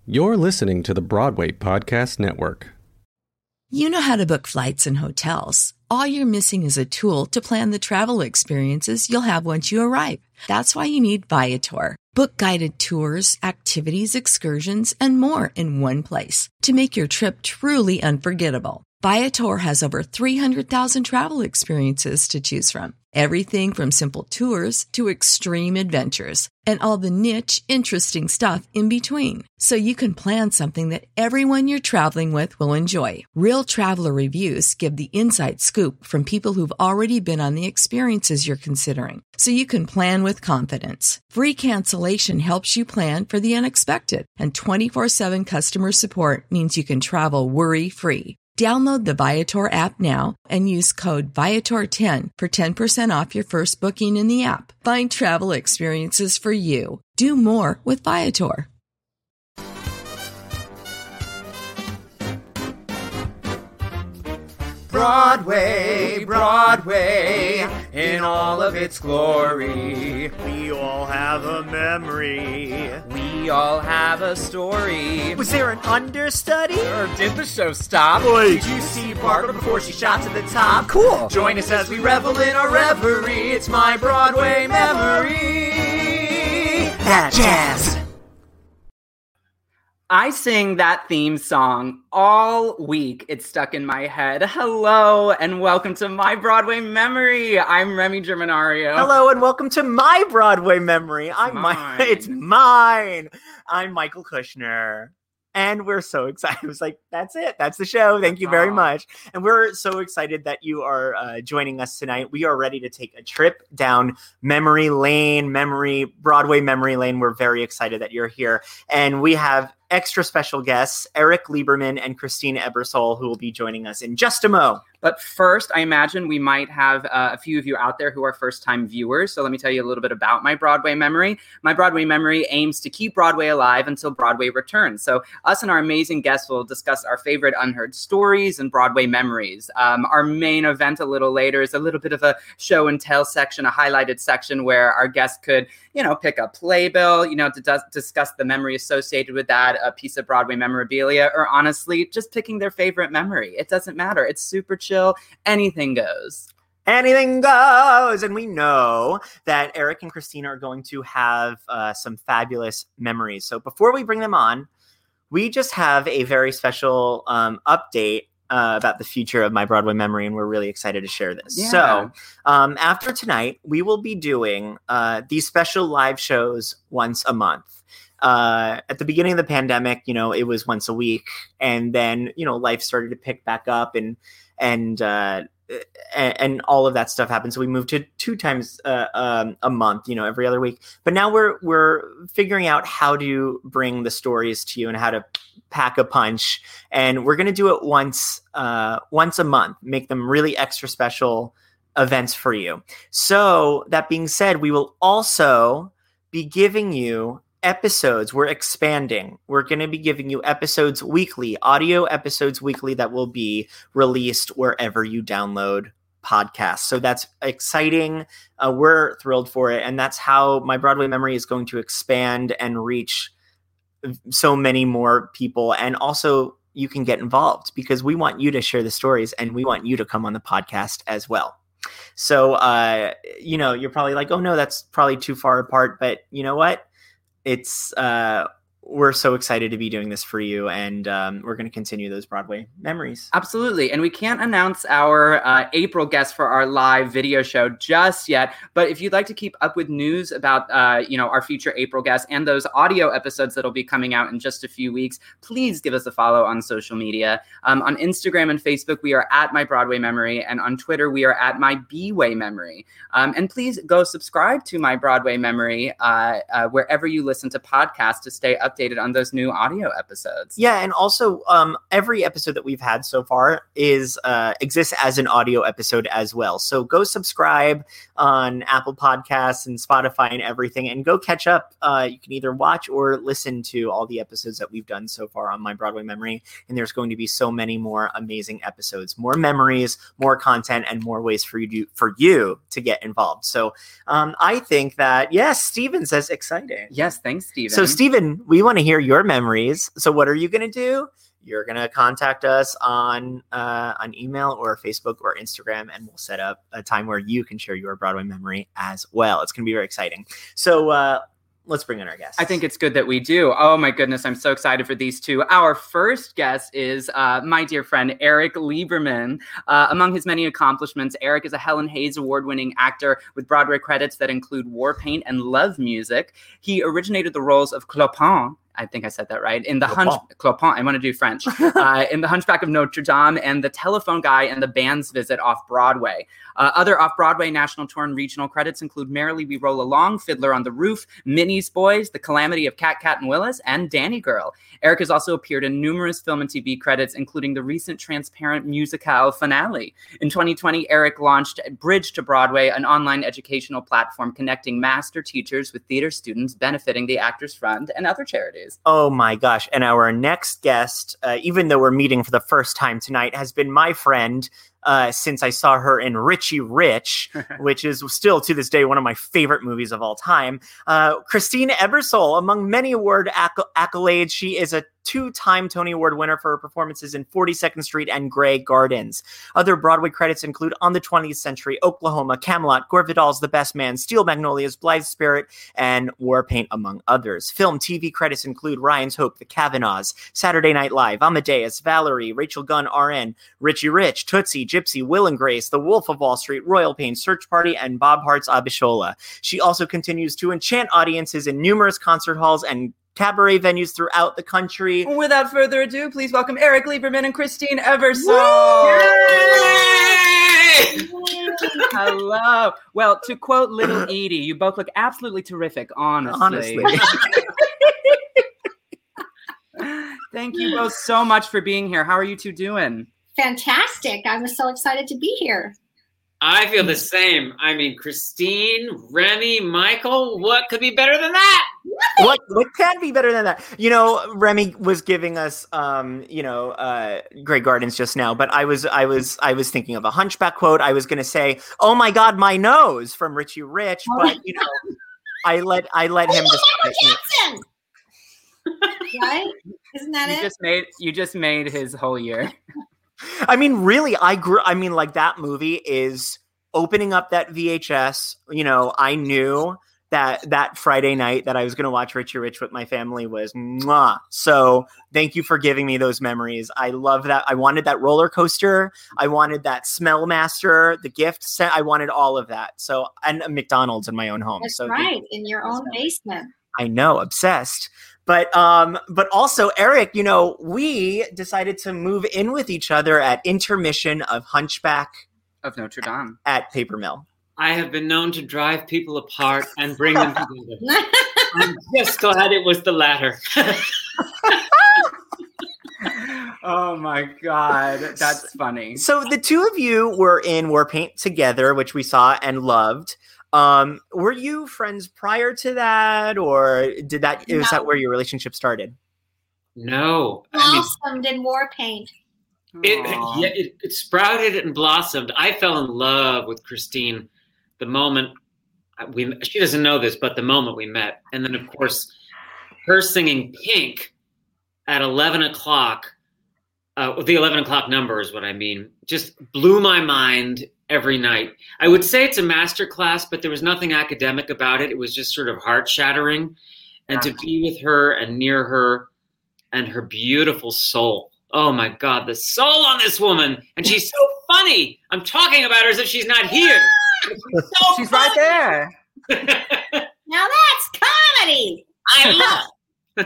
You're listening to the Broadway Podcast Network. You know how to book flights and hotels. All you're missing is a tool to plan the travel experiences you'll have once you arrive. That's why you need Viator. Book guided tours, activities, excursions, and more in one place to make your trip truly unforgettable. Viator has over 300,000 travel experiences to choose from. Everything from simple tours to extreme adventures and all the niche, interesting stuff in between. So you can plan something that everyone you're traveling with will enjoy. Real traveler reviews give the inside scoop from people who've already been on the experiences you're considering. So you can plan with confidence. Free cancellation helps you plan for the unexpected. And 24/7 customer support means you can travel worry-free. Download the Viator app now and use code Viator10 for 10% off your first booking in the app. Find travel experiences for you. Do more with Viator. Broadway, Broadway, in all of its glory. We all have a memory. We all have a story. Was there an understudy? Or did the show stop? Oi. Did you see Barbara before she shot to the top? Cool. Join us as we revel in our reverie. It's my Broadway memory. That jazz. I sing that theme song all week. It's stuck in my head. Hello, and welcome to My Broadway Memory. I'm Remy Germanario. Hello, and welcome to My Broadway Memory. It's mine. I'm Michael Kushner. And we're so excited. I was like, that's it. That's the show. Thank you very much. And we're so excited that you are joining us tonight. We are ready to take a trip down memory lane, Broadway memory lane. We're very excited that you're here. And we have extra special guests, Eric Lieberman and Christine Ebersole, who will be joining us in just a mo. But first, I imagine we might have a few of you out there who are first-time viewers. So let me tell you a little bit about My Broadway Memory. My Broadway Memory aims to keep Broadway alive until Broadway returns. So us and our amazing guests will discuss our favorite unheard stories and Broadway memories. Our main event a little later is a little bit of a show and tell section, a highlighted section where our guests could, pick a playbill, to discuss the memory associated with that, a piece of Broadway memorabilia, or honestly, just picking their favorite memory. It doesn't matter. It's super chill. Anything goes. Anything goes. And we know that Eric and Christine are going to have some fabulous memories. So before we bring them on, we just have a very special update about the future of My Broadway Memory, and we're really excited to share this. Yeah. So after tonight, we will be doing these special live shows once a month. At the beginning of the pandemic, it was once a week, and then, life started to pick back up and all of that stuff happened. So we moved to 2 times a month, every other week. But now we're figuring out how to bring the stories to you and how to pack a punch. And we're going to do it once a month, make them really extra special events for you. So that being said, we will also be giving you episodes. We're expanding. We're going to be giving you episodes weekly, audio episodes weekly that will be released wherever you download podcasts. So that's exciting. We're thrilled for it. And that's how My Broadway Memory is going to expand and reach so many more people. And also you can get involved because we want you to share the stories and we want you to come on the podcast as well. So, you're probably like, oh no, that's probably too far apart. But you know what? It's we're so excited to be doing this for you, and we're going to continue those Broadway memories. Absolutely. And we can't announce our April guest for our live video show just yet. But if you'd like to keep up with news about, our future April guests and those audio episodes that'll be coming out in just a few weeks, please give us a follow on social media. On Instagram and Facebook, we are at My Broadway Memory. And on Twitter, we are at My B-Way Memory. And please go subscribe to My Broadway Memory wherever you listen to podcasts to stay updated on those new audio episodes. Yeah, and also every episode that we've had so far exists as an audio episode as well. So go subscribe on Apple Podcasts and Spotify and everything, and go catch up. You can either watch or listen to all the episodes that we've done so far on My Broadway Memory, and there's going to be so many more amazing episodes, more memories, more content, and more ways for you to get involved. So I think that, yes, Steven says exciting. Yes, thanks, Steven. So Steven, we we want to hear your memories. So what are you going to do? You're going to contact us on email or Facebook or Instagram, and we'll set up a time where you can share your Broadway memory as well. It's going to be very exciting. So let's bring in our guests. I think it's good that we do. Oh my goodness, I'm so excited for these two. Our first guest is my dear friend, Eric Lieberman. Among his many accomplishments, Eric is a Helen Hayes Award-winning actor with Broadway credits that include War Paint and Love Music. He originated the roles of Clopin, I think I said that right, in the Clopin, I want to do French, in The Hunchback of Notre Dame and The Telephone Guy and The Band's Visit off-Broadway. Other off-Broadway national tour and regional credits include Merrily We Roll Along, Fiddler on the Roof, Minnie's Boys, The Calamity of Cat, Cat and Willis, and Danny Girl. Eric has also appeared in numerous film and TV credits, including the recent Transparent Musicale finale. In 2020, Eric launched Bridge to Broadway, an online educational platform connecting master teachers with theater students, benefiting the Actors Fund and other charities. Oh my gosh. And our next guest, even though we're meeting for the first time tonight, has been my friend since I saw her in Richie Rich, which is still to this day one of my favorite movies of all time. Christine Ebersole, among many award accolades, she is a 2-time Tony Award winner for her performances in 42nd Street and Grey Gardens. Other Broadway credits include On the 20th Century, Oklahoma, Camelot, Gore Vidal's The Best Man, Steel Magnolias, Blithe Spirit, and War Paint, among others. Film, TV credits include Ryan's Hope, The Kavanaughs, Saturday Night Live, Amadeus, Valerie, Rachel Gunn, RN, Richie Rich, Tootsie, Gypsy, Will and Grace, The Wolf of Wall Street, Royal Pain, Search Party, and Bob Hart's Abishola. She also continues to enchant audiences in numerous concert halls and cabaret venues throughout the country. Without further ado, please welcome Eric Lieberman and Christine Ebersole. Hello. Well, to quote Little Edie, you both look absolutely terrific, honestly. Thank you both so much for being here. How are you two doing? Fantastic. I'm so excited to be here. I feel the same. I mean, Christine, Remy, Michael, what could be better than that? What can be better than that? You know, Remy was giving us, Grey Gardens just now, but I was thinking of a Hunchback quote. I was going to say, "Oh my God, my nose" from Richie Rich, but I let him Jackson. Right? Isn't that You just made his whole year. I mean, really, that movie is opening up that VHS. You know, I knew that Friday night that I was going to watch Richie Rich with my family was mwah. So thank you for giving me those memories. I love that. I wanted that roller coaster. I wanted that Smell Master, the gift set. I wanted all of that. So, and a McDonald's in my own home. That's right. In your own basement. I know. Obsessed. But also, Eric, we decided to move in with each other at intermission of Hunchback of Notre Dame at Paper Mill. I have been known to drive people apart and bring them together. I'm just glad it was the latter. Oh my God, that's funny. So the two of you were in War Paint together, which we saw and loved. Were you friends prior to that, or is that where your relationship started? No. Blossomed in War Paint. It sprouted and blossomed. I fell in love with Christine the moment she doesn't know this, but the moment we met. And then, of course, her singing Pink at 11 o'clock, the 11 o'clock number is what I mean, just blew my mind every night. I would say it's a master class, but there was nothing academic about it. It was just sort of heart-shattering. And to be with her and near her and her beautiful soul. Oh, my God, the soul on this woman. And she's so funny. I'm talking about her as if she's not here. She's right there. Now that's comedy. I love.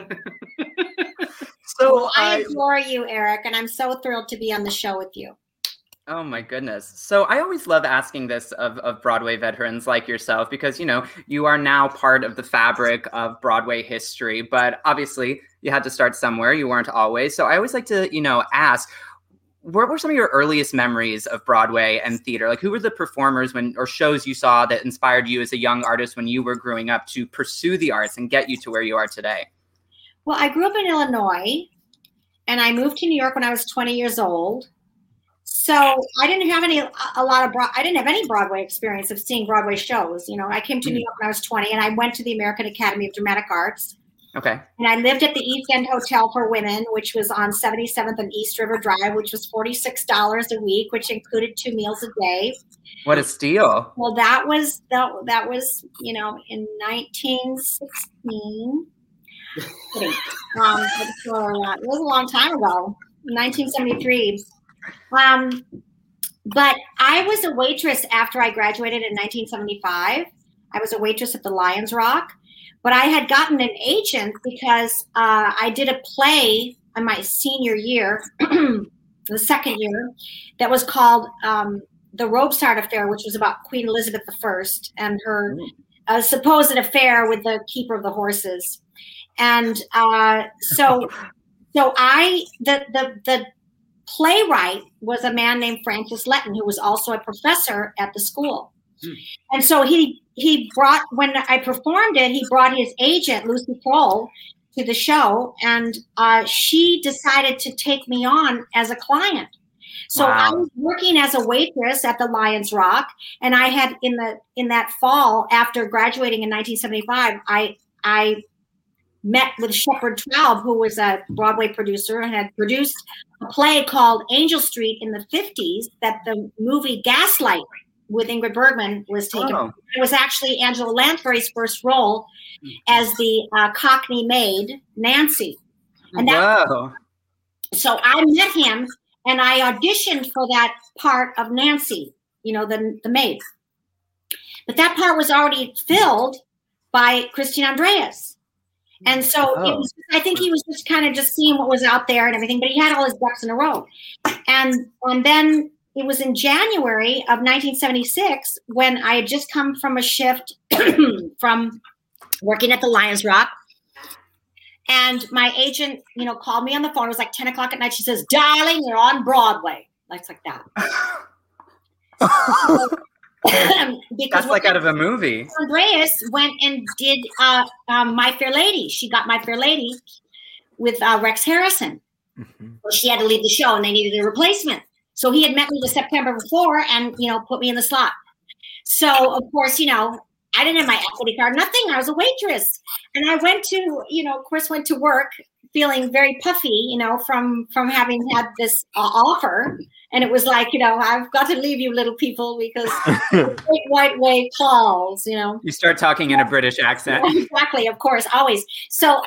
So I adore you, Eric, and I'm so thrilled to be on the show with you. Oh my goodness. So I always love asking this of Broadway veterans like yourself, because, you are now part of the fabric of Broadway history, but obviously you had to start somewhere. You weren't always. So I always like to, ask, what were some of your earliest memories of Broadway and theater? Like, who were the performers or shows you saw that inspired you as a young artist when you were growing up to pursue the arts and get you to where you are today? Well, I grew up in Illinois, and I moved to New York when I was 20 years old. So I didn't have any Broadway experience of seeing Broadway shows. I came to New York when I was 20, and I went to the American Academy of Dramatic Arts. Okay. And I lived at the East End Hotel for Women, which was on 77th and East River Drive, which was $46 a week, which included 2 meals a day. What a steal. Well, that was in 1916. It was a long time ago, 1973. But I was a waitress after I graduated in 1975. I was a waitress at the Lions Rock. But I had gotten an agent because I did a play in my senior year, the second year, that was called The Robesart Affair, which was about Queen Elizabeth I and her supposed affair with the keeper of the horses. And so the playwright was a man named Francis Letton, who was also a professor at the school. And so he brought, when I performed it, he brought his agent, Lucy Kroll, to the show, and she decided to take me on as a client. So I was working as a waitress at the Lions Rock, and I had in that fall after graduating in 1975, I met with Shepard Traub, who was a Broadway producer and had produced a play called Angel Street in the 50s that the movie Gaslight with Ingrid Bergman was taken. Oh. It was actually Angela Lansbury's first role as the Cockney maid, Nancy. And so I met him and I auditioned for that part of Nancy, the maid. But that part was already filled by Christine Andreas. And so I think he was just kind of just seeing what was out there and everything, but he had all his ducks in a row. And then it was in January of 1976 when I had just come from a shift from working at the Lions Rock. And my agent, called me on the phone. It was like 10 o'clock at night. She says, "Darling, you're on Broadway." Like that. That's like out of a movie. Andreas went and did My Fair Lady. She got My Fair Lady with Rex Harrison. Mm-hmm. So she had to leave the show and they needed a replacement. So he had met me the September before and, put me in the slot. So, of course, I didn't have my equity card, nothing. I was a waitress. And I went to work feeling very puffy, from having had this offer. And it was like, I've got to leave you little people because the Great White Way calls, You start talking in a British accent. Exactly, of course, always. So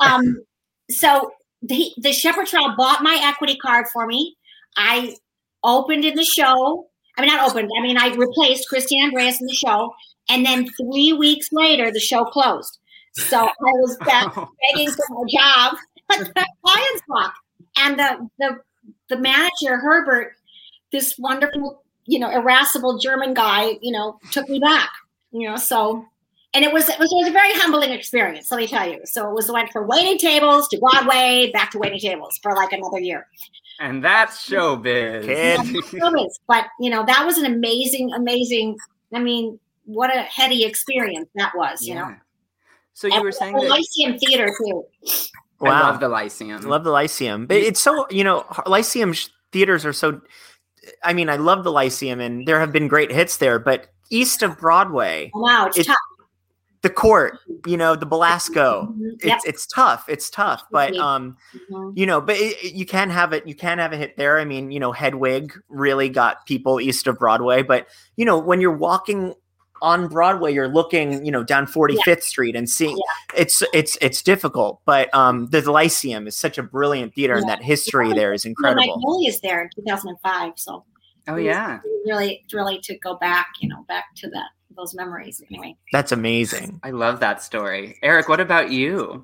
the Shepard Traub bought my equity card for me. I opened in the show. I replaced Christine Andreas in the show. And then 3 weeks later, the show closed. So I was back begging for a job at the Lions Rock. And the manager, Herbert, this wonderful, irascible German guy, took me back, so. And it was a very humbling experience, let me tell you. So it went from waiting tables to Broadway, back to waiting tables for like another year. And that's showbiz. But, that was an amazing, what a heady experience that was, So you were saying the Lyceum Theater, too. Wow. I love the Lyceum. Love the Lyceum. But it's so, Lyceum theaters are so, I love the Lyceum and there have been great hits there, but east of Broadway. Wow, it's tough. The Court, the Belasco, it's tough. It's tough, but you can have it. You can have a hit there. Hedwig really got people east of Broadway, but when you're walking on Broadway, you're looking, down 45th Street and seeing it's difficult. But the Lyceum is such a brilliant theater, and that history there is incredible. Magnolia's there in 2005, so really to go back, back to those memories anyway. That's amazing. I love that story. Eric, what about you?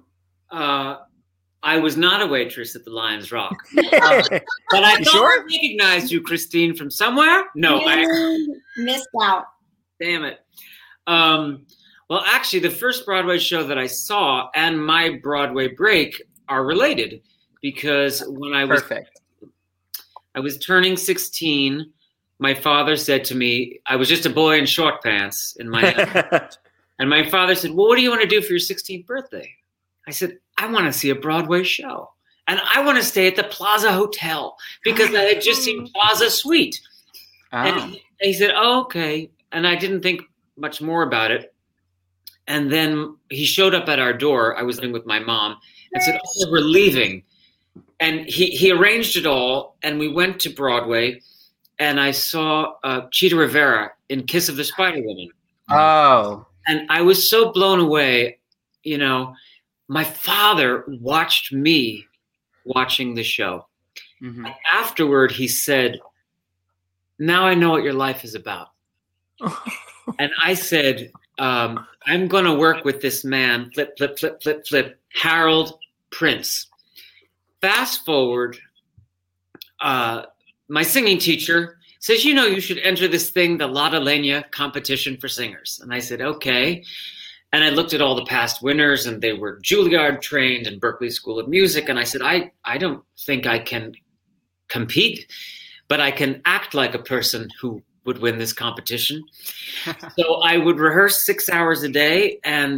I was not a waitress at the Lions Rock, but I thought I recognized you, Christine, from somewhere. No, I missed out. Damn it. Well, actually, the first Broadway show that I saw and my Broadway break are related because when I was turning 16. My father said to me, I was just a boy in short pants in my and my father said, "Well, what do you want to do for your 16th birthday?" I said, "I want to see a Broadway show. And I want to stay at the Plaza Hotel because I had just seen Plaza Suite." Oh. And he said, "Oh, okay." And I didn't think much more about it. And then he showed up at our door. I was living with my mom and said, "Oh, we're leaving." And he arranged it all. And we went to Broadway, and I saw Chita Rivera in Kiss of the Spider Woman. Oh. And I was so blown away. You know, my father watched me watching the show. Mm-hmm. Afterward, he said, "Now I know what your life is about." And I said, I'm going to work with this man, flip, flip, flip, flip, flip, Harold Prince. Fast forward, my singing teacher says, "You know, you should enter this thing, the Lotte Lenya competition for singers." And I said, "Okay." And I looked at all the past winners, and they were Juilliard trained and Berklee School of Music. And I said, I don't think I can compete, but I can act like a person who would win this competition. So I would rehearse 6 hours a day and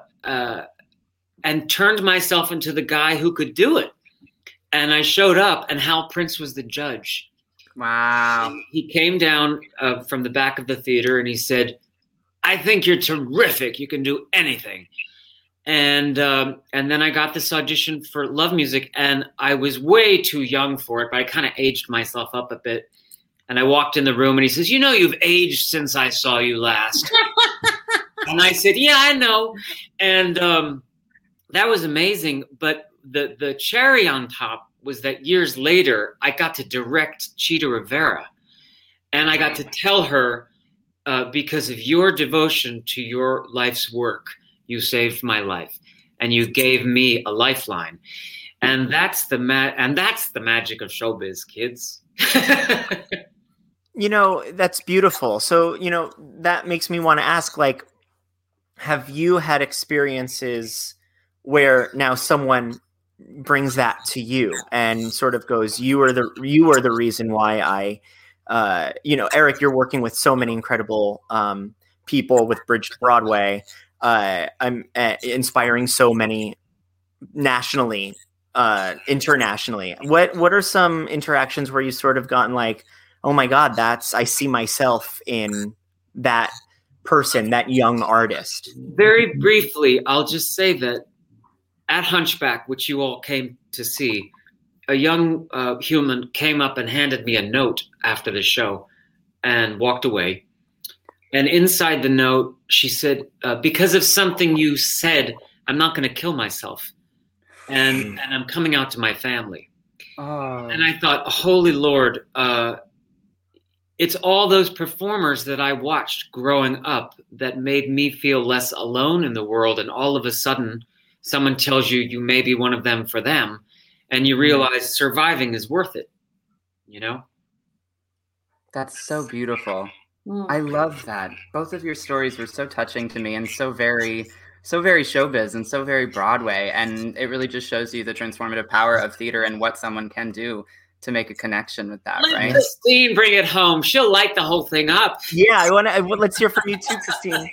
turned myself into the guy who could do it. And I showed up, and Hal Prince was the judge. Wow. He came down from the back of the theater, and he said, "I think you're terrific. You can do anything." And then I got this audition for Love Music, and I was way too young for it, but I kind of aged myself up a bit. And I walked in the room, and he says, "You know, you've aged since I saw you last." And I said, "Yeah, I know." And that was amazing. But the cherry on top was that years later, I got to direct Chita Rivera. And I got to tell her, because of your devotion to your life's work, you saved my life, and you gave me a lifeline. And that's the magic of showbiz, kids. You know, that's beautiful. So, you know, that makes me want to ask, like, have you had experiences where now someone brings that to you and sort of goes, you are the reason why I, you know, Eric, you're working with so many incredible people with Bridge to Broadway. I'm inspiring so many nationally, internationally. What are some interactions where you sort of gotten like, oh my God, I see myself in that person, that young artist? Very briefly, I'll just say that at Hunchback, which you all came to see, a young human came up and handed me a note after the show and walked away. And inside the note, she said, "Because of something you said, I'm not going to kill myself. And I'm coming out to my family." Oh. And I thought, holy Lord, it's all those performers that I watched growing up that made me feel less alone in the world. And all of a sudden, someone tells you you may be one of them for them. And you realize surviving is worth it, you know? That's so beautiful. I love that. Both of your stories were so touching to me and so very showbiz and so very Broadway. And it really just shows you the transformative power of theater and what someone can do to make a connection with that, right? Christine, bring it home. She'll light the whole thing up. Yeah, let's hear from you too, Christine.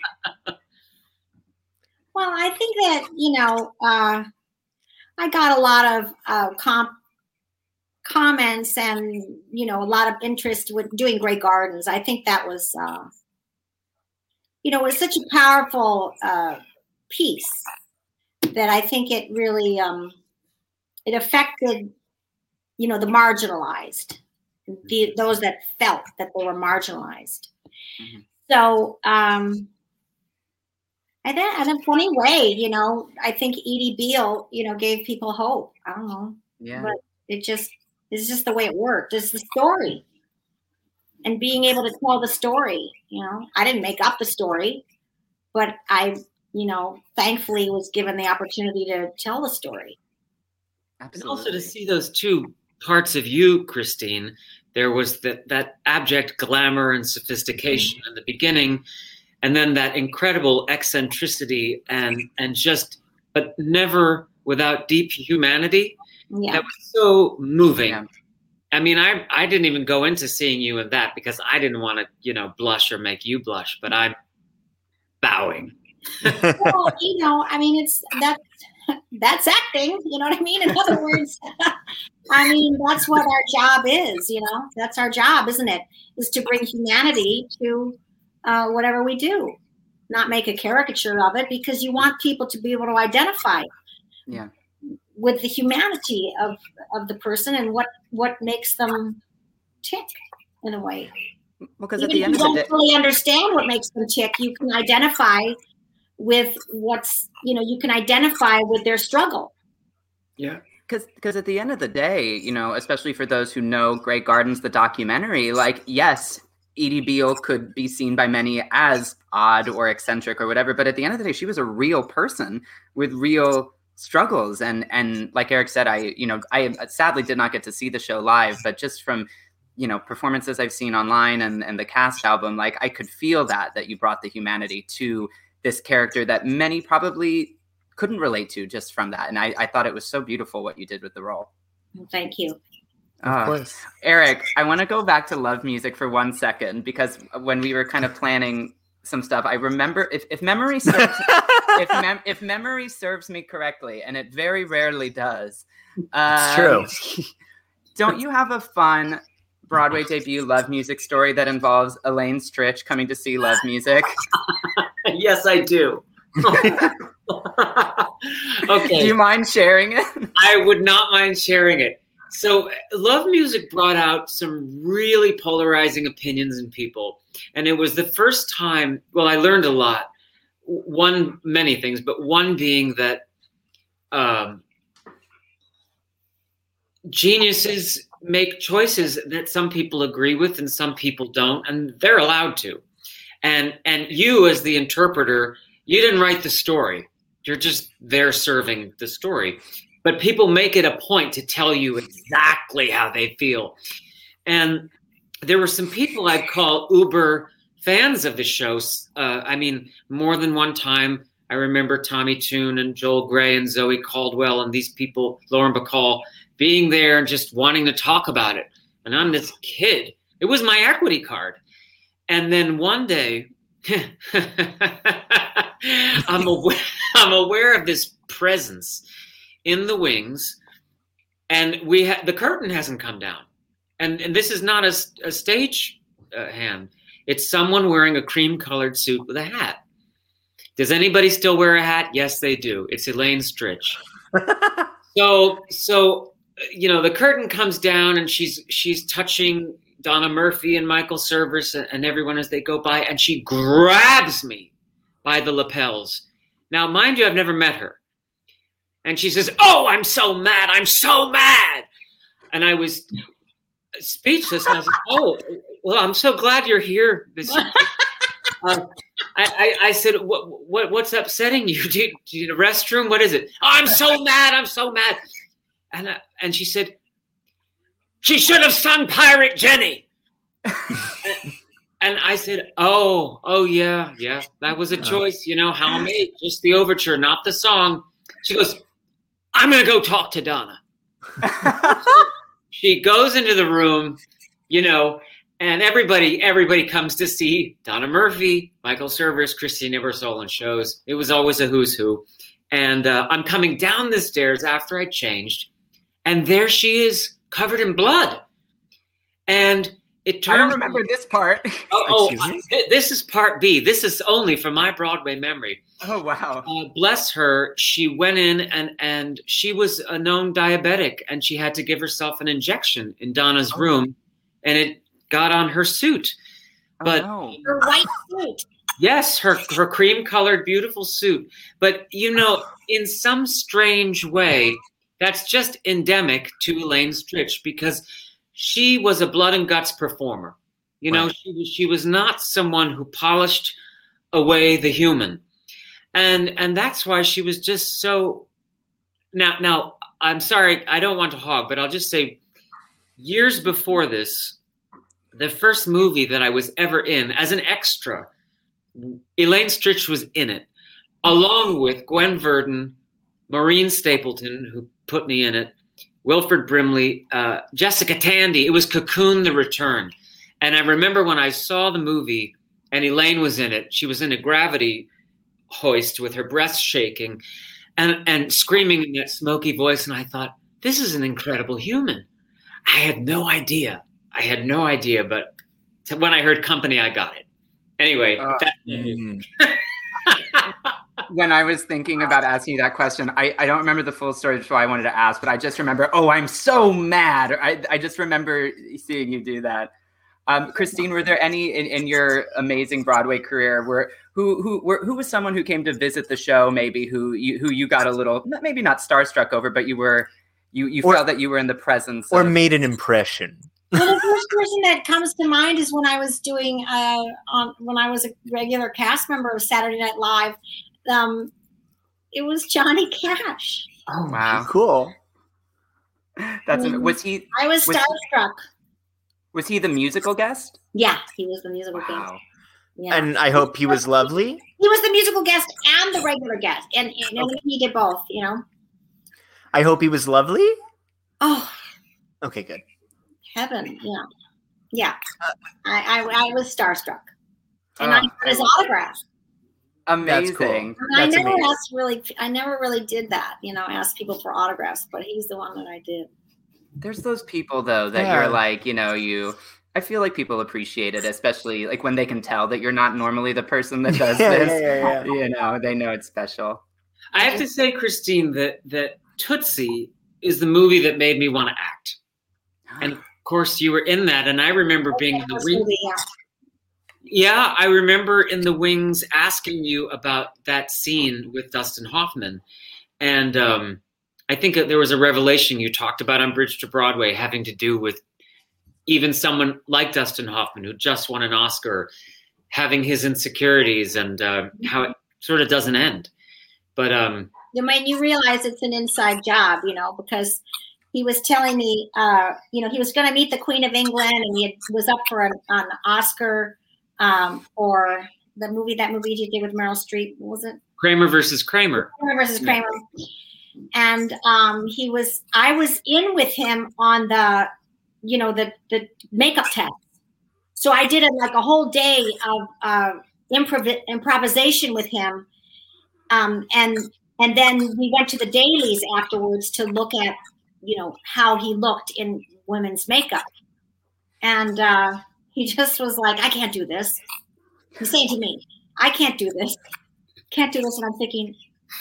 Well, I think that, you know, I got a lot of comments and, you know, a lot of interest with doing Grey Gardens. I think that was, you know, it was such a powerful piece that I think it really, it affected, you know, the marginalized, those that felt that they were marginalized. Mm-hmm. So, and then in a funny way, you know, I think Edie Beale, you know, gave people hope. I don't know. Yeah. But it's just the way it worked. It's the story. And being able to tell the story, you know, I didn't make up the story, but I, you know, thankfully was given the opportunity to tell the story. Absolutely. And also to see those two parts of you, Christine. There was that abject glamour and sophistication in the beginning, and then that incredible eccentricity and just, but never without deep humanity. Yeah. That was so moving. Yeah. I mean, I didn't even go into seeing you in that because I didn't want to, you know, blush or make you blush, but I'm bowing. Well, you know, I mean, that's acting, you know what I mean? In other words, I mean, that's what our job is, you know, that's our job, isn't it? Is to bring humanity to whatever we do. not make a caricature of it, because you want people to be able to identify with the humanity of the person and what makes them tick in a way. Well, because Even at the end if of you the don't day, fully understand what makes them tick, you can identify with you can identify with their struggle. Yeah. because at the end of the day, especially for those who know Grey Gardens, the documentary, like, yes, Edie Beale could be seen by many as odd or eccentric or whatever, but at the end of the day, she was a real person with real struggles. And like Eric said, I sadly did not get to see the show live, but just from performances I've seen online and the cast album, like, I could feel that you brought the humanity to this character that many probably couldn't relate to just from that. And I thought it was so beautiful what you did with the role. Thank you. Of course. Eric, I want to go back to Love Music for 1 second, because when we were kind of planning some stuff, I remember, if memory serves, if memory serves me correctly, and it very rarely does. It's true. Don't you have a fun Broadway debut Love Music story that involves Elaine Stritch coming to see Love Music? Yes, I do. Okay. Do you mind sharing it? I would not mind sharing it. So Love Music brought out some really polarizing opinions in people. And it was the first time, well, I learned a lot. Many things, but one being that geniuses make choices that some people agree with and some people don't, and they're allowed to. And you, as the interpreter, you didn't write the story. You're just there serving the story. But people make it a point to tell you exactly how they feel. And there were some people I'd call uber fans of the show. More than one time, I remember Tommy Tune and Joel Grey and Zoe Caldwell and these people, Lauren Bacall, being there and just wanting to talk about it. And I'm this kid. It was my equity card. And then one day, I'm aware of this presence in the wings, and the curtain hasn't come down, and this is not a stage hand. It's someone wearing a cream-colored suit with a hat. Does anybody still wear a hat? Yes, they do. It's Elaine Stritch. So the curtain comes down, and she's touching Donna Murphy and Michael Cerveris and everyone as they go by, and she grabs me by the lapels. Now, mind you, I've never met her. And she says, "Oh, I'm so mad. I'm so mad." And I was speechless. And I was like, "Oh, well, I'm so glad you're here." I said, "What's upsetting you? Do you need a restroom? What is it?" "Oh, I'm so mad. I'm so mad." And she said, "She should have sung Pirate Jenny." And I said, oh yeah, that was a choice. How I made just the overture, not the song. She goes, "I'm going to go talk to Donna." She goes into the room, and everybody comes to see Donna Murphy, Michael Cerveris, Christine Ebersole in shows. It was always a who's who. And I'm coming down the stairs after I changed, and there she is, covered in blood. And it turns. I don't remember this part. This is part B. This is only from my Broadway memory. Oh, wow. Bless her. She went in and she was a known diabetic, and she had to give herself an injection in Donna's room, and it got on her suit. But Her white suit. yes, her cream-colored, beautiful suit. But, in some strange way, that's just endemic to Elaine Stritch, because she was a blood and guts performer. Right. She was not someone who polished away the human. And that's why she was just so. Now I'm sorry, I don't want to hog, but I'll just say, years before this, the first movie that I was ever in as an extra, Elaine Stritch was in it, along with Gwen Verdon, Maureen Stapleton, who put me in it, Wilford Brimley, Jessica Tandy. It was Cocoon: The Return. And I remember when I saw the movie and Elaine was in it, she was in a gravity hoist with her breath shaking and screaming in that smoky voice. And I thought, this is an incredible human. I had no idea. But when I heard Company, I got it. Anyway. when I was thinking about asking you that question, I don't remember the full story, that's why I wanted to ask, but I just remember, I'm so mad. I just remember seeing you do that. Christine, were there any in your amazing Broadway career who was someone who came to visit the show, maybe who you got a little, maybe not starstruck over, but you felt that you were in the presence or made an impression? Well, the first person that comes to mind is when I was doing when I was a regular cast member of Saturday Night Live. It was Johnny Cash. Oh wow, cool. Was he? I was starstruck. Was he the musical guest? Yeah, he was the musical guest. Yeah. And I hope he was lovely. He was the musical guest and the regular guest, and he did both. I hope he was lovely. Oh, okay, good. Heaven, yeah. I was starstruck, and I got his autograph. Amazing. That's cool. I never really did that. Ask people for autographs, but he's the one that I did. There's those people though that you're like, I feel like people appreciate it, especially like when they can tell that you're not normally the person that does this. Yeah. They know it's special. I have to say, Christine, that Tootsie is the movie that made me want to act. And of course you were in that. And I remember being in the wings. Yeah, I remember in the wings asking you about that scene with Dustin Hoffman. And I think there was a revelation you talked about on Bridge to Broadway having to do with even someone like Dustin Hoffman, who just won an Oscar, having his insecurities and how it sort of doesn't end. But when you realize it's an inside job, because he was telling me, he was going to meet the Queen of England, and he was up for an Oscar for that movie he did with Meryl Streep. What was it? Kramer versus Kramer. Kramer versus Kramer. And I was in with him on the makeup test. So I did a whole day of improvisation with him. And then we went to the dailies afterwards to look at, how he looked in women's makeup. And he just was like, I can't do this. He's saying to me, I can't do this. Can't do this. And I'm thinking,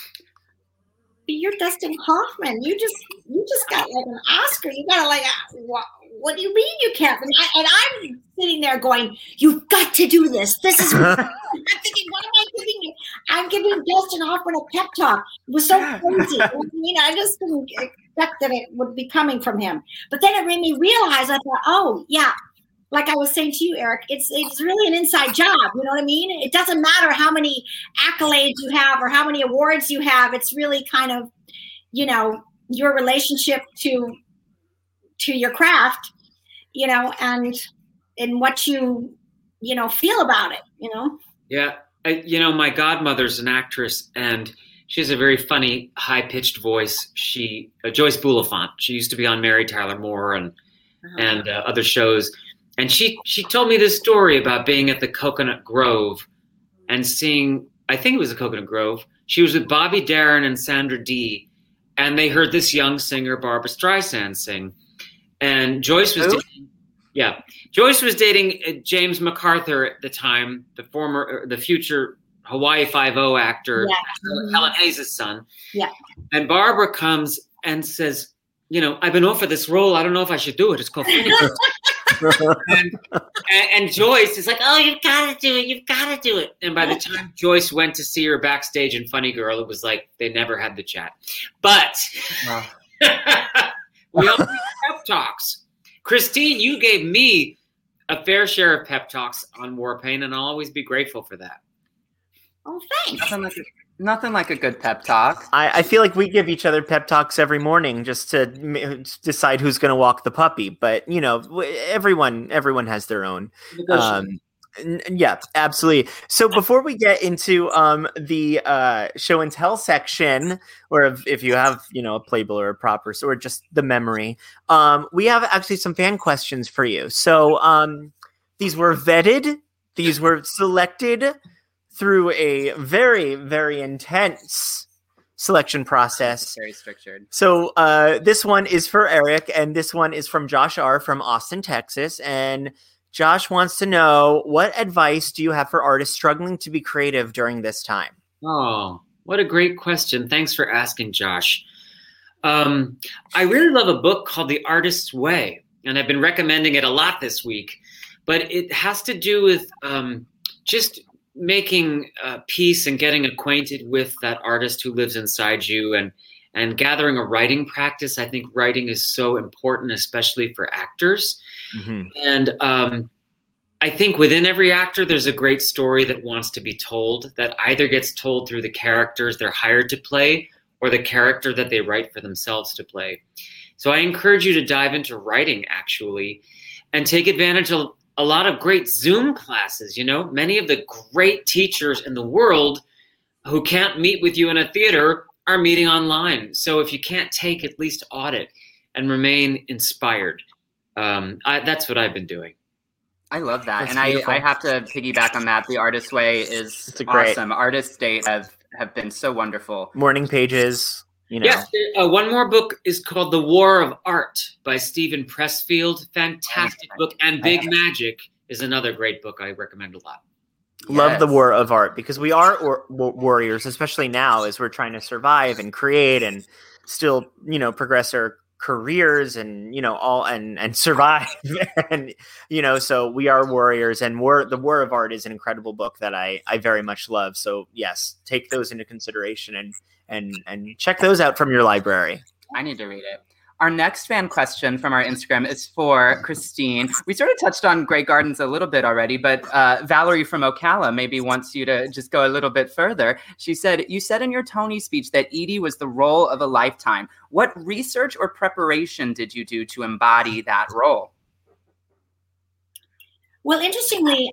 you're Dustin Hoffman. You just got an Oscar. You got what do you mean you can't? And I'm sitting there going, you've got to do this. This is. I'm thinking, what am I giving you? I'm giving Dustin Hoffman a pep talk. It was so crazy. I just didn't expect that it would be coming from him. But then it made me realize. I thought, oh yeah. Like I was saying to you, Eric, it's really an inside job. You know what I mean? It doesn't matter how many accolades you have or how many awards you have. It's really kind of, your relationship to your craft, and what you feel about it, Yeah. My godmother's an actress, and she has a very funny, high-pitched voice. Joyce Bulifant. She used to be on Mary Tyler Moore and other shows. And she told me this story about being at the Coconut Grove and seeing, I think it was the Coconut Grove. She was with Bobby Darin and Sandra Dee, and they heard this young singer, Barbra Streisand, sing. And Joyce was dating James MacArthur at the time, the future Hawaii Five-0 actor, Helen Hayes' son. Yeah. And Barbara comes and says, I've been offered this role. I don't know if I should do it. It's called and Joyce is like, oh, you've got to do it. You've got to do it. And by the time Joyce went to see her backstage in Funny Girl, it was like they never had the chat. But we all need pep talks. Christine, you gave me a fair share of pep talks on Warpaint, and I'll always be grateful for that. Oh, thanks. Nothing like a good pep talk. I feel like we give each other pep talks every morning just to decide who's going to walk the puppy. But, everyone has their own. Yeah, absolutely. So before we get into the show and tell section, or if you have, a playbill or a proper, or just the memory, we have actually some fan questions for you. So these were vetted. These were selected through a very, very intense selection process. Very structured. So this one is for Eric, and this one is from Josh R. from Austin, Texas. And Josh wants to know, what advice do you have for artists struggling to be creative during this time? Oh, What a great question. Thanks for asking, Josh. I really love a book called The Artist's Way, and I've been recommending it a lot this week. But it has to do with just making peace and getting acquainted with that artist who lives inside you, and gathering a writing practice. I think writing is so important, especially for actors. Mm-hmm. And I think within every actor, there's a great story that wants to be told, that either gets told through the characters they're hired to play or the character that they write for themselves to play. So I encourage you to dive into writing, actually, and take advantage of a lot of great Zoom classes. You know, many of the great teachers in the world who can't meet with you in a theater are meeting online. So if you can't take, at least audit and remain inspired. That's what I've been doing. I love that. That's and beautiful. I have to piggyback on that. The Artist's Way is awesome. Artist Days have been so wonderful. Morning Pages, you know. Yes, one more book is called The War of Art by Stephen Pressfield. Fantastic book. And Big Magic is another great book I recommend a lot. Love the War of Art, because we are warriors, especially now as we're trying to survive and create and still, you know, progress our careers and, you know, all and survive. And, you know, so we are warriors, and the War of Art is an incredible book that I very much love. So yes, take those into consideration and check those out from your library. I need to read it. Our next fan question from our Instagram is for Christine. We sort of touched on Grey Gardens a little bit already, but Valerie from Ocala maybe wants you to just go a little bit further. She said, you said in your Tony speech that Edie was the role of a lifetime. What research or preparation did you do to embody that role? Well, interestingly,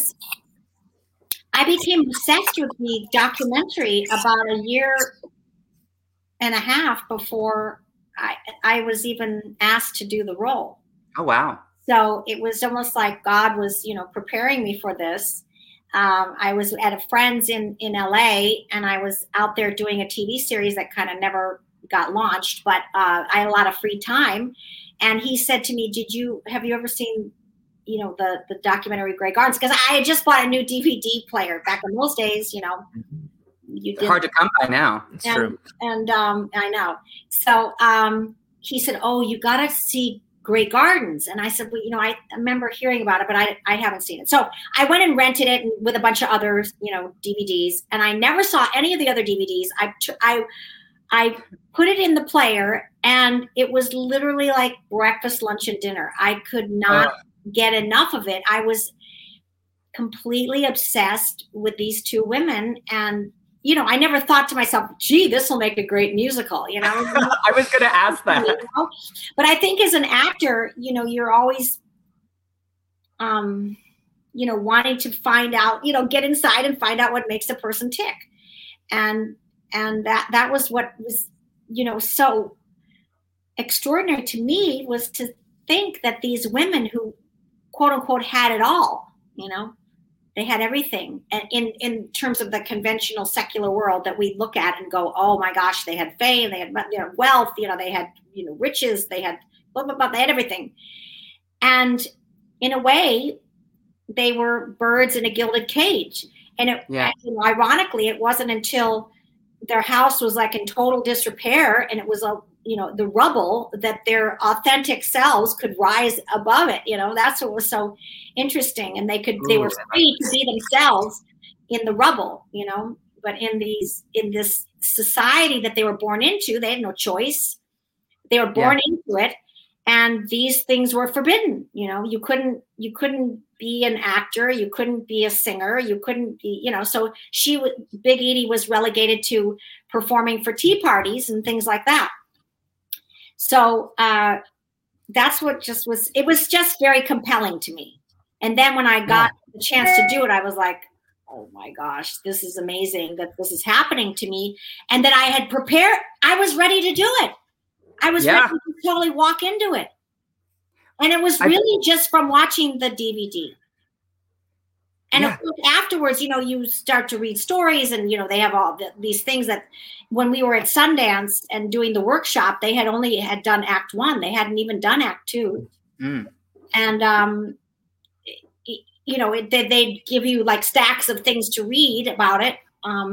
I became obsessed with the documentary about a year and a half before I was even asked to do the role. Oh, wow. So it was almost like God was, you know, preparing me for this. I was at a friend's in LA, and I was out there doing a TV series that kind of never got launched, but I had a lot of free time. And he said to me, have you ever seen, you know, the documentary Grey Gardens? Because I had just bought a new DVD player back in those days, you know. Hard to come by now. It's true. And I know. So he said, oh, you got to see Grey Gardens. And I said, well, you know, I remember hearing about it, but I haven't seen it. So I went and rented it with a bunch of other, you know, DVDs. And I never saw any of the other DVDs. I put it in the player, and it was literally like breakfast, lunch, and dinner. I could not get enough of it. I was completely obsessed with these two women. And you know, I never thought to myself, gee, this will make a great musical, you know? I was going to ask that. You know? But I think as an actor, you know, you're always, you know, wanting to find out, you know, get inside and find out what makes a person tick. And that was what was, you know, so extraordinary to me, was to think that these women who, quote unquote, had it all, you know, they had everything, and in terms of the conventional secular world that we look at and go, oh my gosh, they had fame, they had, you know, wealth, you know, they had, you know, riches, they had blah, blah, blah, they had everything. And in a way, they were birds in a gilded cage. And you know, ironically, it wasn't until their house was like in total disrepair, and it was the rubble, that their authentic selves could rise above it. You know, that's what was so interesting. And they were free to be themselves in the rubble, you know, but in this society that they were born into, they had no choice. They were born into it. And these things were forbidden. You know, you couldn't be an actor. You couldn't be a singer. You couldn't be, you know, so Big Edie was relegated to performing for tea parties and things like that. So that's what it was just very compelling to me. And then when I got the chance to do it, I was like, oh my gosh, this is amazing that this is happening to me. And that I had prepared, I was ready to do it. I was ready to totally walk into it. And it was really just from watching the DVD. And of course, afterwards, you know, you start to read stories, and, you know, they have all these things that when we were at Sundance and doing the workshop, they had only done Act 1. They hadn't even done Act 2. Mm. And, you know, they'd give you like stacks of things to read about it.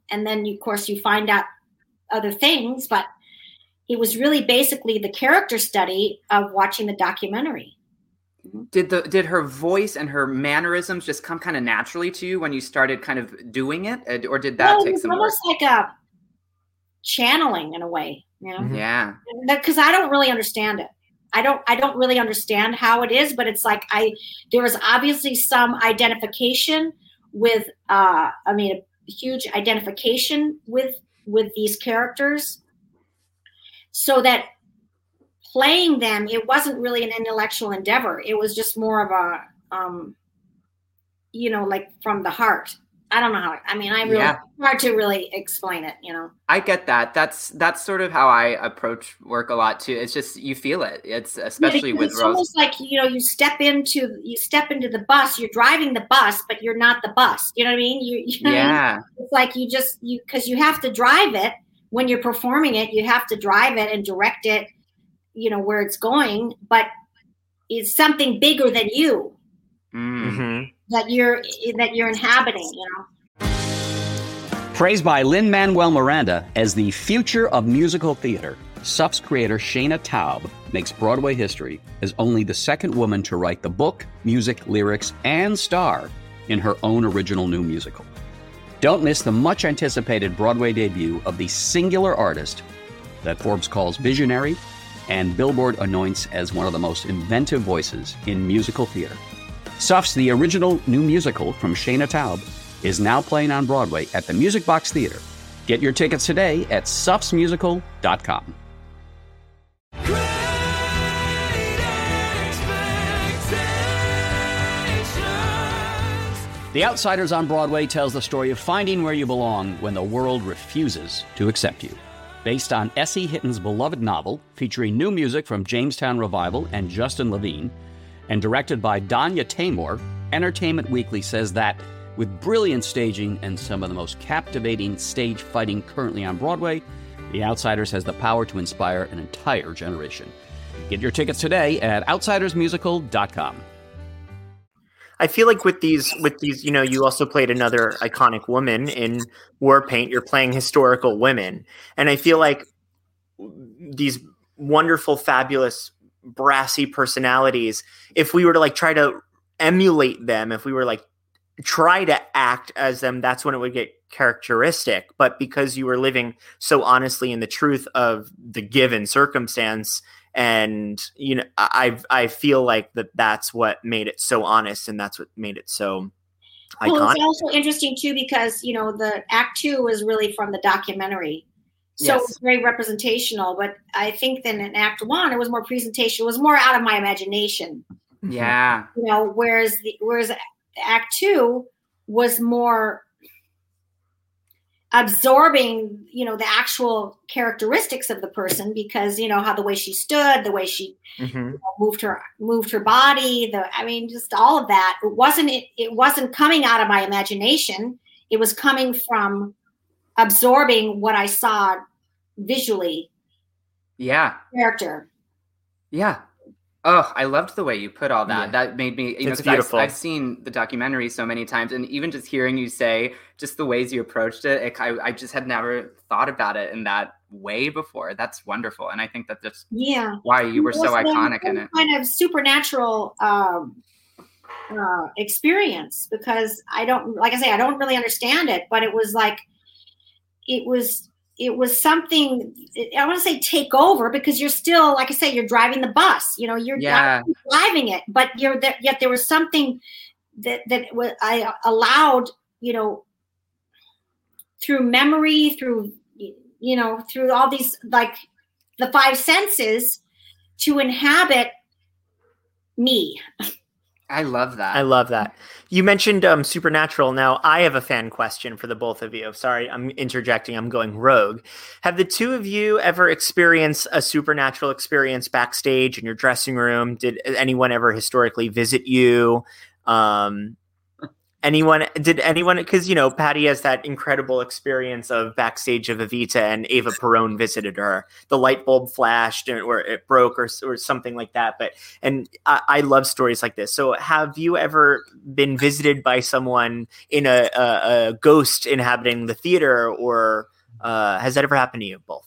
and then of course you find out other things, but it was really basically the character study of watching the documentary. Did her voice and her mannerisms just come kind of naturally to you when you started kind of doing it, or did that take some work? Almost like a channeling in a way, Yeah, because I don't really understand it. I don't really understand how it is, but it's like there was obviously some identification with a huge identification with these characters, so that playing them, it wasn't really an intellectual endeavor. It was just more of a like from the heart. I don't know how. Hard to really explain it. I get that. That's sort of how I approach work a lot too. It's just you feel it. It's especially with it's Rose. Almost like you step into the bus. You're driving the bus, but you're not the bus. You know what I mean? You know what I mean? It's like because you have to drive it when you're performing it. You have to drive it and direct it. Where it's going, but it's something bigger than you that you're inhabiting. Praised by Lin-Manuel Miranda as the future of musical theater, SUF's creator Shana Taub makes Broadway history as only the second woman to write the book, music, lyrics, and star in her own original new musical. Don't miss the much-anticipated Broadway debut of the singular artist that Forbes calls visionary and Billboard anoints as one of the most inventive voices in musical theater. SUF's The Original New Musical from Shana Taub is now playing on Broadway at the Music Box Theater. Get your tickets today at sufsmusical.com. The Outsiders on Broadway tells the story of finding where you belong when the world refuses to accept you. Based on S.E. Hitton's beloved novel, featuring new music from Jamestown Revival and Justin Levine, and directed by Danya Taymor, Entertainment Weekly says that, with brilliant staging and some of the most captivating stage fighting currently on Broadway, The Outsiders has the power to inspire an entire generation. Get your tickets today at outsidersmusical.com. I feel like with these, you also played another iconic woman in War Paint. You're playing historical women. And I feel like these wonderful, fabulous, brassy personalities, if we were to try to emulate them, if we were try to act as them, that's when it would get characteristic. But because you were living so honestly in the truth of the given circumstance, and I feel like that's what made it so honest, and that's what made it so iconic. Well, it's also interesting too because the Act 2 was really from the documentary, so it's very representational. But I think then in Act 1, it was more presentation. It was more out of my imagination. Yeah. Whereas Act 2 was more absorbing, the actual characteristics of the person, because how the way she stood, the way she moved her body, just all of that. It wasn't coming out of my imagination. It was coming from absorbing what I saw visually. Yeah. Character. Yeah. Oh, I loved the way you put all that. Yeah. That made me, it's beautiful. I've seen the documentary so many times, and even just hearing you say just the ways you approached it, I just had never thought about it in that way before. That's wonderful, and I think that that's why you were so iconic in it. Kind of supernatural experience, because I don't really understand it, but it was it was something, I want to say take over, because you're still, like I say, you're driving the bus, you're not driving it, but yet there was something that I allowed, through memory, through all these, the five senses, to inhabit me. I love that. You mentioned Supernatural. Now, I have a fan question for the both of you. Sorry, I'm interjecting. I'm going rogue. Have the two of you ever experienced a supernatural experience backstage in your dressing room? Did anyone ever historically visit you? And Did anyone, because, you know, Patty has that incredible experience of backstage of Evita and Ava Perón visited her. The light bulb flashed or it broke or something like that. And I love stories like this. So have you ever been visited by someone in a ghost inhabiting the theater, or has that ever happened to you both?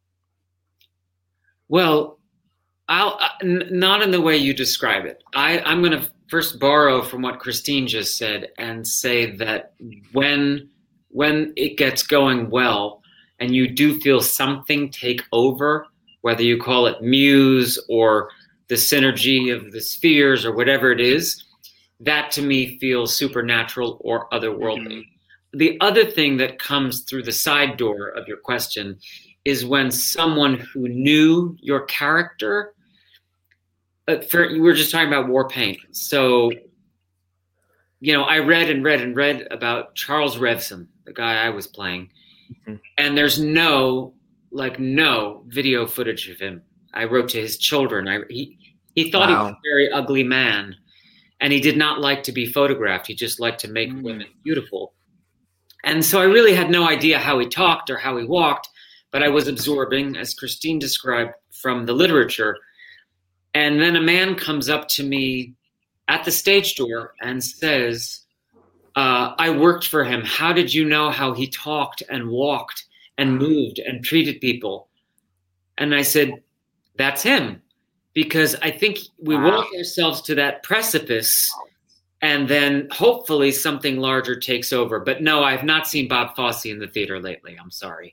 Well, not in the way you describe it. I'm going to first borrow from what Christine just said and say that when it gets going well and you do feel something take over, whether you call it muse or the synergy of the spheres or whatever it is, that to me feels supernatural or otherworldly. Mm-hmm. The other thing that comes through the side door of your question is when someone who knew your character, we were just talking about War Paint. So, you know, I read about Charles Revson, the guy I was playing, and there's no video footage of him. I wrote to his children. He thought he was a very ugly man, and he did not like to be photographed. He just liked to make women beautiful. And so I really had no idea how he talked or how he walked, but I was absorbing, as Christine described, from the literature. And then a man comes up to me at the stage door and says, I worked for him. How did you know how he talked and walked and moved and treated people? And I said, that's him. Because I think we walk ourselves to that precipice and then hopefully something larger takes over. But no, I've not seen Bob Fosse in the theater lately. I'm sorry.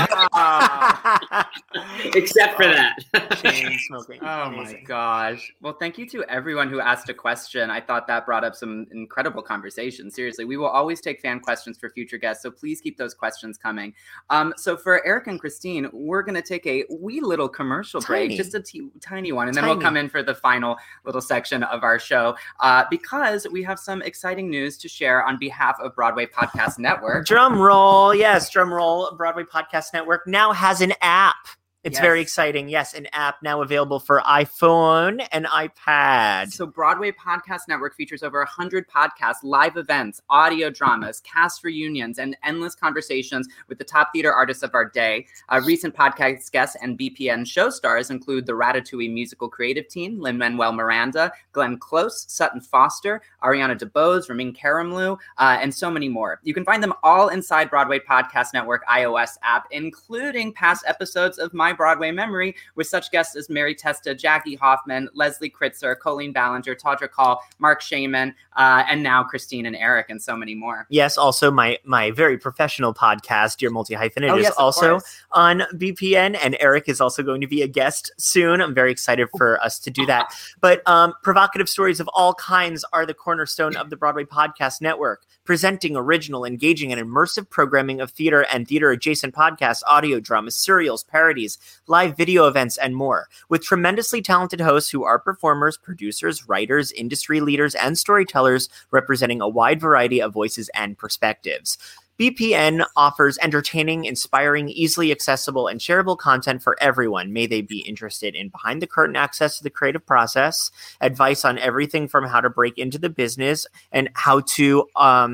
Except for that. Chain smoking. Oh my gosh. Well, thank you to everyone who asked a question. I thought that brought up some incredible conversation. Seriously, we will always take fan questions for future guests, so please keep those questions coming. So for Eric and Christine, we're going to take a wee little commercial break, just a tiny one, and then we'll come in for the final little section of our show because we have some exciting news to share on behalf of Broadway Podcast Network. Drum roll. Yes, drum roll. Broadway Podcast Network now has an app. It's very exciting. Yes, an app now available for iPhone and iPad. So Broadway Podcast Network features over 100 podcasts, live events, audio dramas, cast reunions, and endless conversations with the top theater artists of our day. Recent podcast guests and BPN show stars include the Ratatouille musical creative team, Lin-Manuel Miranda, Glenn Close, Sutton Foster, Ariana DeBose, Ramin Karimloo, and so many more. You can find them all inside Broadway Podcast Network iOS app, including past episodes of My Broadway Memory with such guests as Mary Testa, Jackie Hoffman, Leslie Kritzer, Colleen Ballinger, Todrick Hall, Mark Shaman, and now Christine and Eric, and so many more. Yes, also my very professional podcast, Dear Multi-Hyphenate, is also on BPN, and Eric is also going to be a guest soon. I'm very excited for us to do that. But provocative stories of all kinds are the cornerstone of the Broadway Podcast Network, presenting original, engaging, and immersive programming of theater and theater-adjacent podcasts, audio dramas, serials, parodies, live video events, and more. With tremendously talented hosts who are performers, producers, writers, industry leaders, and storytellers representing a wide variety of voices and perspectives. BPN offers entertaining, inspiring, easily accessible, and shareable content for everyone. May they be interested in behind-the-curtain access to the creative process, advice on everything from how to break into the business and how to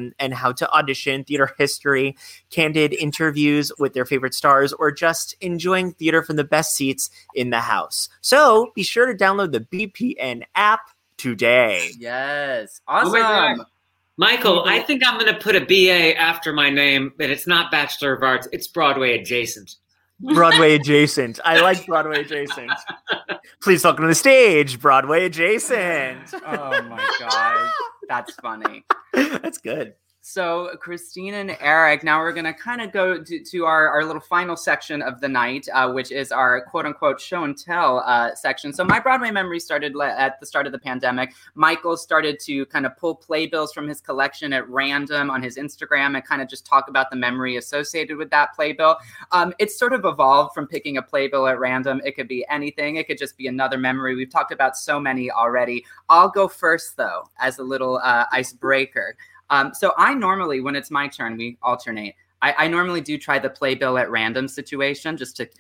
audition, theater history, candid interviews with their favorite stars, or just enjoying theater from the best seats in the house. So be sure to download the BPN app today. Yes. Awesome. Oh my God. Michael, I think I'm going to put a BA after my name, but it's not Bachelor of Arts. It's Broadway adjacent. Broadway adjacent. I like Broadway adjacent. Please welcome to the stage, Broadway adjacent. Oh my gosh. That's funny. That's good. So Christine and Eric, now we're going to kind of go to our little final section of the night, which is our quote unquote show and tell section. So My Broadway Memory started at the start of the pandemic. Michael started to kind of pull playbills from his collection at random on his Instagram and kind of just talk about the memory associated with that playbill. It's sort of evolved from picking a playbill at random. It could be anything. It could just be another memory. We've talked about so many already. I'll go first, though, as a little icebreaker. So I normally, when it's my turn, we alternate. I normally do try the playbill at random situation just to,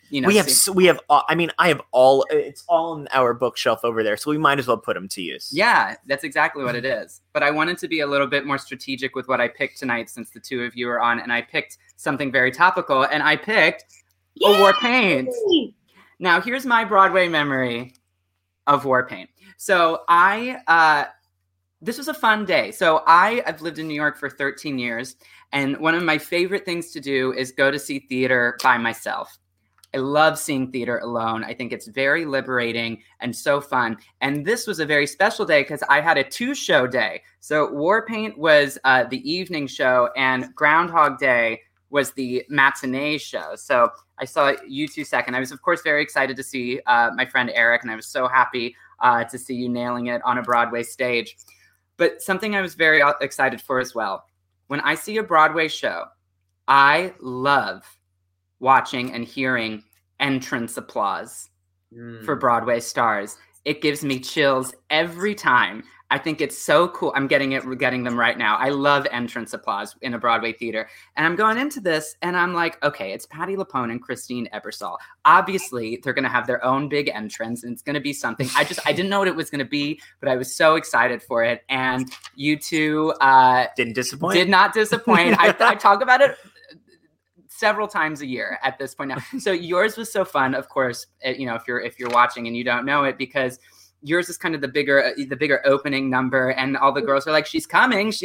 it's all on our bookshelf over there. So we might as well put them to use. Yeah, that's exactly what it is. But I wanted to be a little bit more strategic with what I picked tonight since the two of you are on. And I picked something very topical, and I picked a War Paint. Now, here's my Broadway memory of War Paint. So this was a fun day. So I've lived in New York for 13 years. And one of my favorite things to do is go to see theater by myself. I love seeing theater alone. I think it's very liberating and so fun. And this was a very special day because I had a 2-show day. So War Paint was the evening show, and Groundhog Day was the matinee show. So I saw you two second. I was, of course, very excited to see my friend Eric, and I was so happy to see you nailing it on a Broadway stage. But something I was very excited for as well. When I see a Broadway show, I love watching and hearing entrance applause for Broadway stars. It gives me chills every time. I think it's so cool. I'm getting them right now. I love entrance applause in a Broadway theater. And I'm going into this and I'm like, okay, it's Patti LuPone and Christine Ebersole. Obviously, they're going to have their own big entrance and it's going to be something. I didn't know what it was going to be, but I was so excited for it. And you two did not disappoint. I talk about it several times a year at this point now. So yours was so fun, of course, if you're watching and you don't know it, because yours is kind of the bigger opening number, and all the girls are like, she's coming. And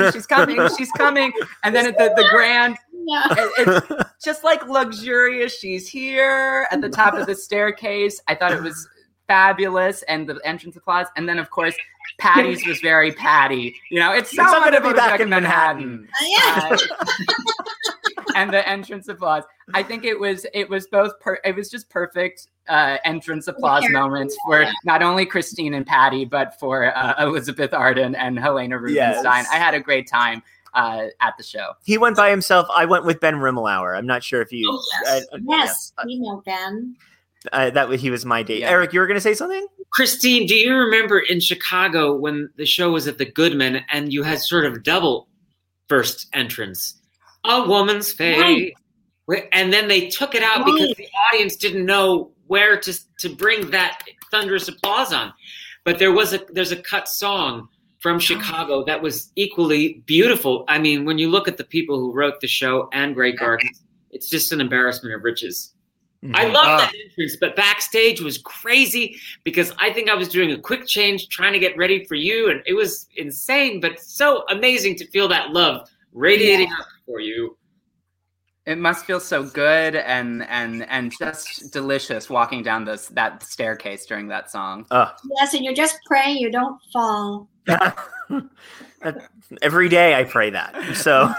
then at the grand, it's just like luxurious. She's here at the top of the staircase. I thought it was fabulous, and the entrance applause. And then, of course, Patty's was very Patty. It's so good to be back in Manhattan. And the entrance applause. I think it was both. It was just perfect entrance applause moments for not only Christine and Patti, but for Elizabeth Arden and Helena Rubinstein. Yes. I had a great time at the show. He went by himself. I went with Ben Rimmelauer. I'm not sure if you. Yes, we know Ben. He was my date. Yeah. Eric, you were going to say something? Christine, do you remember in Chicago when the show was at the Goodman and you had sort of double first entrance? A woman's fate. Right. And then they took it out because the audience didn't know where to bring that thunderous applause on. But there's a cut song from Chicago that was equally beautiful. I mean, when you look at the people who wrote the show and Grey Gardens, it's just an embarrassment of riches. Mm-hmm. I love that entrance, but backstage was crazy because I think I was doing a quick change trying to get ready for you, and it was insane, but so amazing to feel that love radiating up for you. It must feel so good and just delicious walking down that staircase during that song. Yes, and you're just praying you don't fall. Every day I pray that. So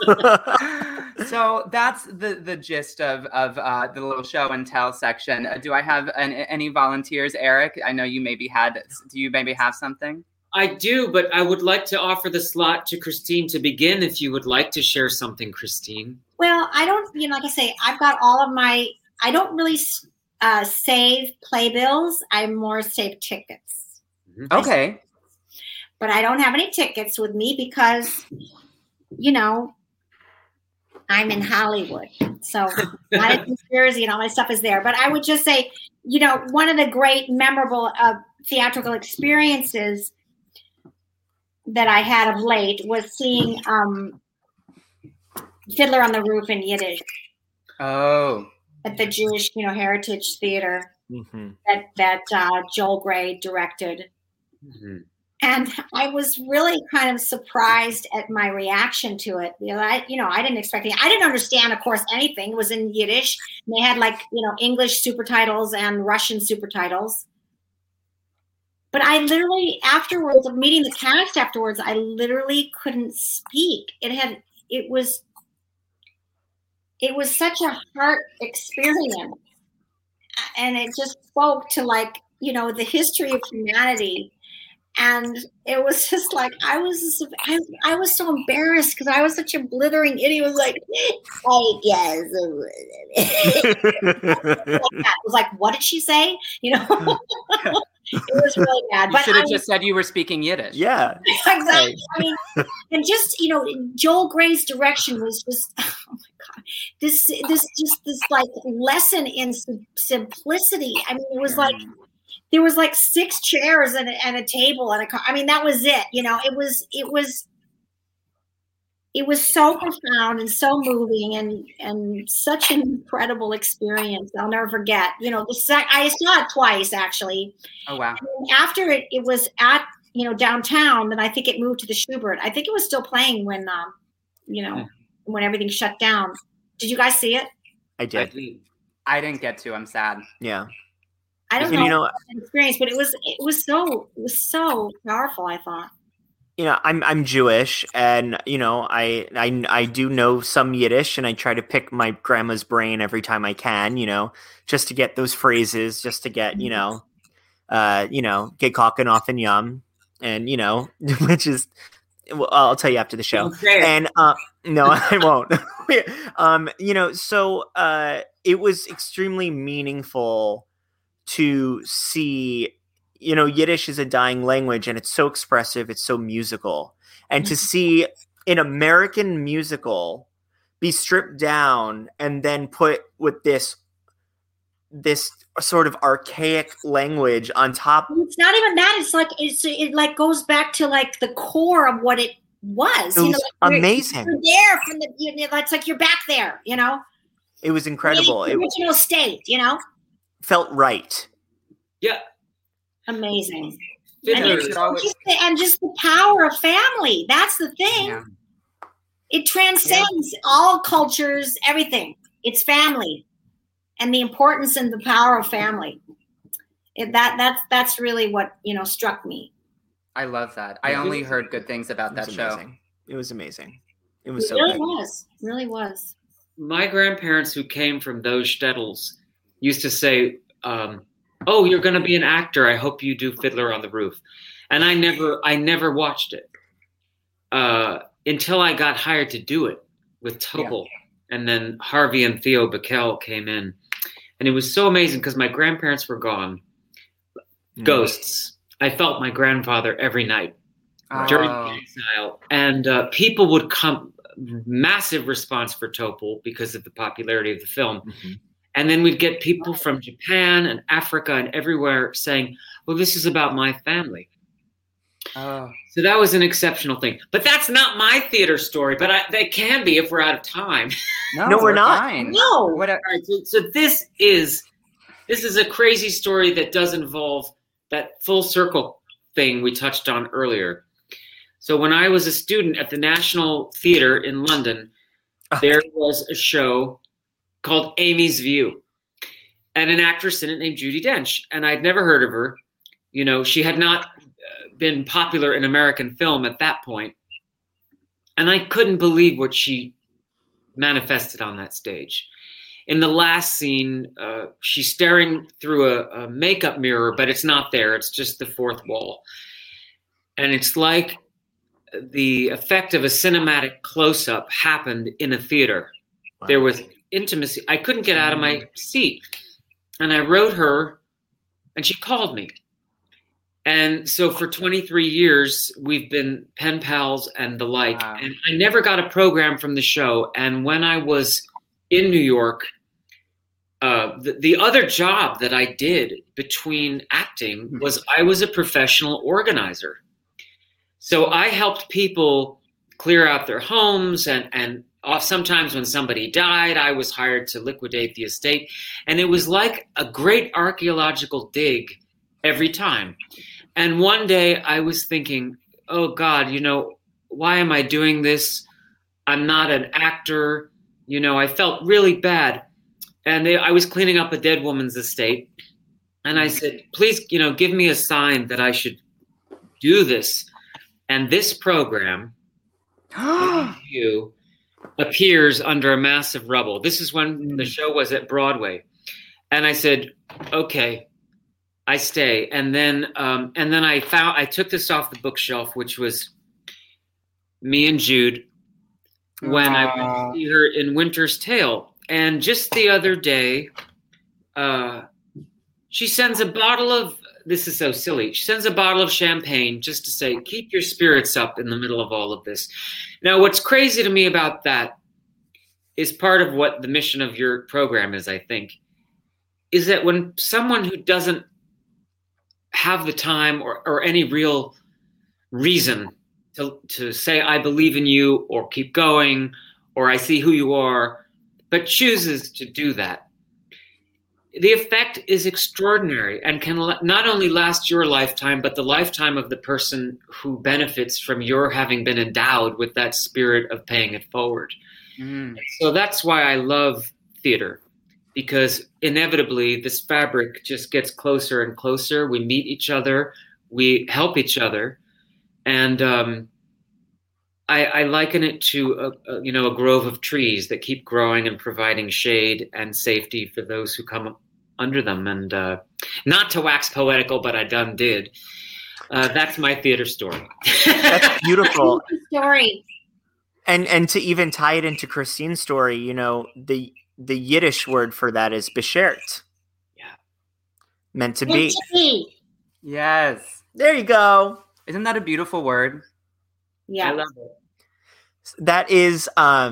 So that's the gist of the little show and tell section. Do I have any volunteers, Eric? I know you maybe do you maybe have something? I do, but I would like to offer the slot to Christine to begin if you would like to share something, Christine. Well, I don't, like I say, I've got all of I don't really save playbills. I more save tickets. Okay. But I don't have any tickets with me because, I'm in Hollywood. So not in New Jersey and all my stuff is there. But I would just say, one of the great memorable theatrical experiences that I had of late was seeing Fiddler on the Roof in Yiddish. Oh. At the Jewish, Heritage Theater that Joel Grey directed. Mm-hmm. And I was really kind of surprised at my reaction to it. I didn't expect it. I didn't understand, of course, anything. It was in Yiddish. And they had English super titles and Russian super titles. But I literally, afterwards, of meeting the cast afterwards, I literally couldn't speak. It was such a heart experience. And it just spoke to the history of humanity. And it was just I was so embarrassed because I was such a blithering idiot. I was like, I guess. It was like, what did she say? It was really bad. You should have just said you were speaking Yiddish. Yeah. Exactly. I mean, and just, Joel Grey's direction was just, oh my this like lesson in simplicity. I mean, it was like there was like 6 chairs and a table and a car. I mean, that was it. You know, it was so profound and so moving and such an incredible experience. I'll never forget. You know, I saw it twice actually. Oh wow! And after it was at downtown, then I think it moved to the Schubert. I think it was still playing when when everything shut down. Did you guys see it? I did. I didn't get to. I'm sad. Yeah. I don't know the experience, but it was so powerful. I thought. You know, I'm Jewish, and you know, I do know some Yiddish, and I try to pick my grandma's brain every time I can. You know, just to get those phrases, just to get get cocken off and yum, and which is. Well, I'll tell you after the show. And no, I won't. So it was extremely meaningful to see. Yiddish is a dying language, and it's so expressive. It's so musical, and to see an American musical be stripped down and then put with this sort of archaic language on top. It's not even that. It's like it goes back to like the core of what it was. It was amazing. You're there from the. It's like you're back there. It was incredible. The original state. Felt right. Yeah. Amazing. And just the power of family. That's the thing. Yeah. It transcends all cultures, everything. It's family. And the importance and the power of family. That's really what struck me. I love that. I only heard good things about that show. It was amazing. It was so really good. It really was. My grandparents who came from those shtetls used to say, "Oh, you're going to be an actor. I hope you do Fiddler on the Roof." And I never watched it until I got hired to do it with Topol. Yeah. And then Harvey and Theo Bickel came in. And it was so amazing because my grandparents were gone. Ghosts. I felt my grandfather every night during the exile. And people would come, massive response for Topol because of the popularity of the film. Mm-hmm. And then we'd get people from Japan and Africa and everywhere saying, well, this is about my family. So that was an exceptional thing. But that's not my theater story, but they can be if we're out of time. No, we're not. Fine. No. All right, so this is a crazy story that does involve that full circle thing we touched on earlier. So when I was a student at the National Theatre in London, there was a show called Amy's View, and an actress in it named Judi Dench. And I'd never heard of her. She had not been popular in American film at that point. And I couldn't believe what she manifested on that stage. In the last scene, she's staring through a makeup mirror, but it's not there. It's just the fourth wall. And it's like the effect of a cinematic close-up happened in a theater. Wow. There was intimacy. I couldn't get out of my seat. And I wrote her, and she called me. And so for 23 years, we've been pen pals and the like. Wow. And I never got a program from the show. And when I was in New York, the other job that I did between acting was I was a professional organizer. So I helped people clear out their homes and sometimes when somebody died, I was hired to liquidate the estate. And it was like a great archaeological dig every time. And one day I was thinking, oh God, why am I doing this? I'm not an actor. I felt really bad. And I was cleaning up a dead woman's estate. And I said, please, give me a sign that I should do this. And this program appears under a massive rubble. This is when the show was at Broadway. And I said, okay, I stay. And then I took this off the bookshelf, which was me and Jude when I went to see her in Winter's Tale. And just the other day, she sends a bottle of, this is so silly, she sends a bottle of champagne just to say, keep your spirits up in the middle of all of this. Now, what's crazy to me about that is part of what the mission of your program is, I think, is that when someone who doesn't have the time or any real reason to say, I believe in you, or keep going, or I see who you are, but chooses to do that, the effect is extraordinary and can not only last your lifetime, but the lifetime of the person who benefits from your having been endowed with that spirit of paying it forward. So that's why I love theater, because inevitably this fabric just gets closer and closer. We meet each other, we help each other, and I liken it to a grove of trees that keep growing and providing shade and safety for those who come under them. And not to wax poetical, but I done did. That's my theater story. That's beautiful. Story. And to even tie it into Christine's story, you know, the Yiddish word for that is beshert. Yeah. Meant to be. Yes. There you go. Isn't that a beautiful word? Yeah. I love it. That is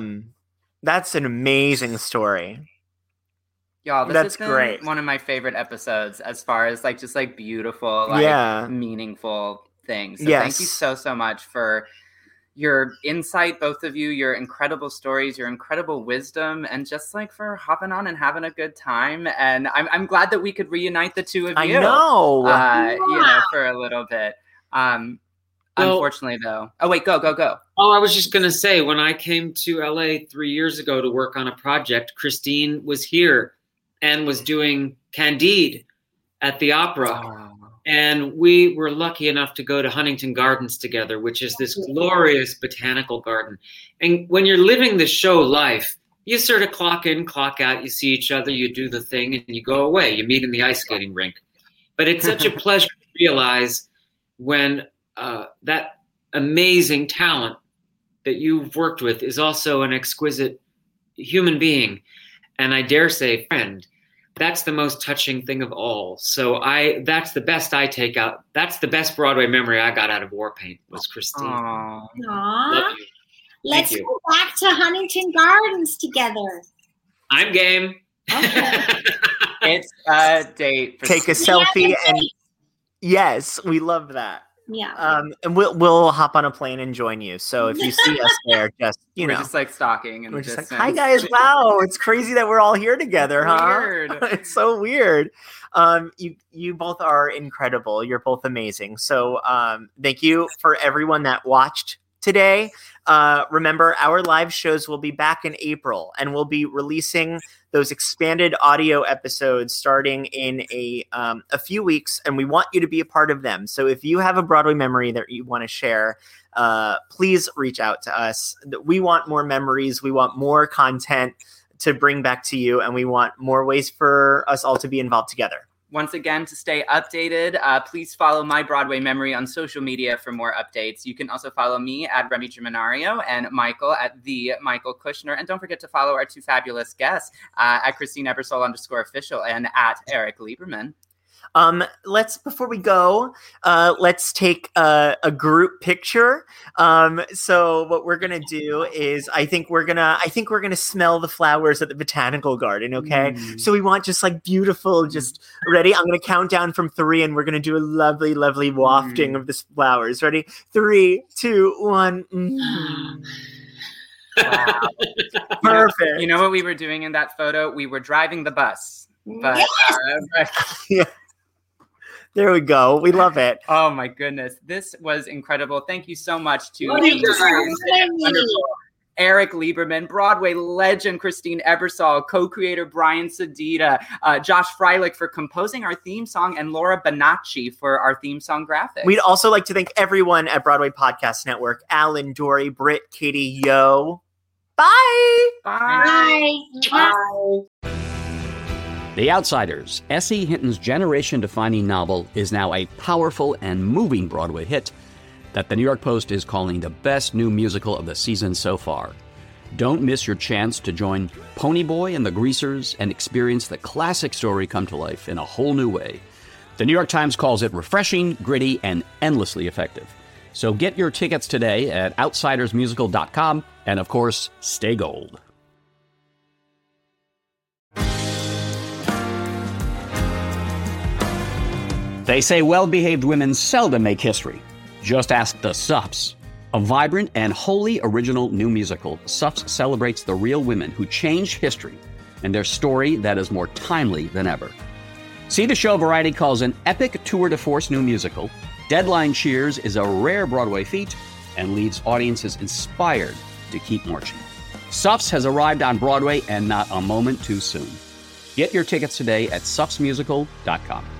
that's an amazing story. Y'all, this That's has been great. one of my favorite episodes as far as just beautiful, meaningful things. So thank you so much for your insight, both of you, your incredible stories, your incredible wisdom, and just for hopping on and having a good time. And I'm glad that we could reunite the two of you. I know. For a little bit. Unfortunately, though. Oh, wait, go. Oh, I was just going to say, when I came to LA 3 years ago to work on a project, Christine was here and was doing Candide at the opera. Oh. And we were lucky enough to go to Huntington Gardens together, which is this glorious botanical garden. And when you're living the show life, you sort of clock in, clock out, you see each other, you do the thing, and you go away. You meet in the ice skating rink. But it's such a pleasure to realize when that amazing talent that you've worked with is also an exquisite human being, and I dare say friend. That's the most touching thing of all. So that's the best I take out. That's the best Broadway memory I got out of Warpaint was Christine. Aww. Love you. Let's go back to Huntington Gardens together. I'm game. Okay. It's a date. Take a selfie and yes, we love that. Yeah. And we'll hop on a plane and join you. So if you see us there, just we're just stalking and we're just hi guys. Wow, it's crazy that we're all here together, huh? Weird. It's so weird. You both are incredible. You're both amazing. So thank you for everyone that watched today. Remember, our live shows will be back in April, and we'll be releasing those expanded audio episodes starting in a few weeks, and we want you to be a part of them. So if you have a Broadway memory that you want to share, please reach out to us. We want more memories. We want more content to bring back to you, and we want more ways for us all to be involved together. Once again, to stay updated, please follow My Broadway Memory on social media for more updates. You can also follow me at Remy Germanario and Michael at the Michael Kushner. And don't forget to follow our two fabulous guests at Christine Ebersole_official and at Eric Lieberman. Before we go, let's take a group picture. So what we're gonna do is I think we're gonna smell the flowers at the botanical garden. Okay. So we want just beautiful, just ready. I'm gonna count down from 3 and we're gonna do a lovely, lovely wafting of the flowers. Ready? 3, 2, 1. Wow. Perfect. You know what we were doing in that photo? We were driving the bus. But yeah. There we go. We love it. Oh my goodness. This was incredible. Thank you so much to Eric Lieberman, Broadway legend Christine Ebersole, co-creator Brian Sedita, Josh Freilich for composing our theme song, and Laura Bonacci for our theme song graphics. We'd also like to thank everyone at Broadway Podcast Network, Alan, Dory, Britt, Katie, Yo. Bye. Bye. Bye. The Outsiders, S.E. Hinton's generation-defining novel, is now a powerful and moving Broadway hit that the New York Post is calling the best new musical of the season so far. Don't miss your chance to join Ponyboy and the Greasers and experience the classic story come to life in a whole new way. The New York Times calls it refreshing, gritty, and endlessly effective. So get your tickets today at outsidersmusical.com, and of course, stay gold. They say well-behaved women seldom make history. Just ask the Suffs. A vibrant and wholly original new musical, Suffs celebrates the real women who changed history and their story that is more timely than ever. See the show Variety calls an epic tour de force new musical. Deadline cheers is a rare Broadway feat and leaves audiences inspired to keep marching. Suffs has arrived on Broadway and not a moment too soon. Get your tickets today at suffsmusical.com.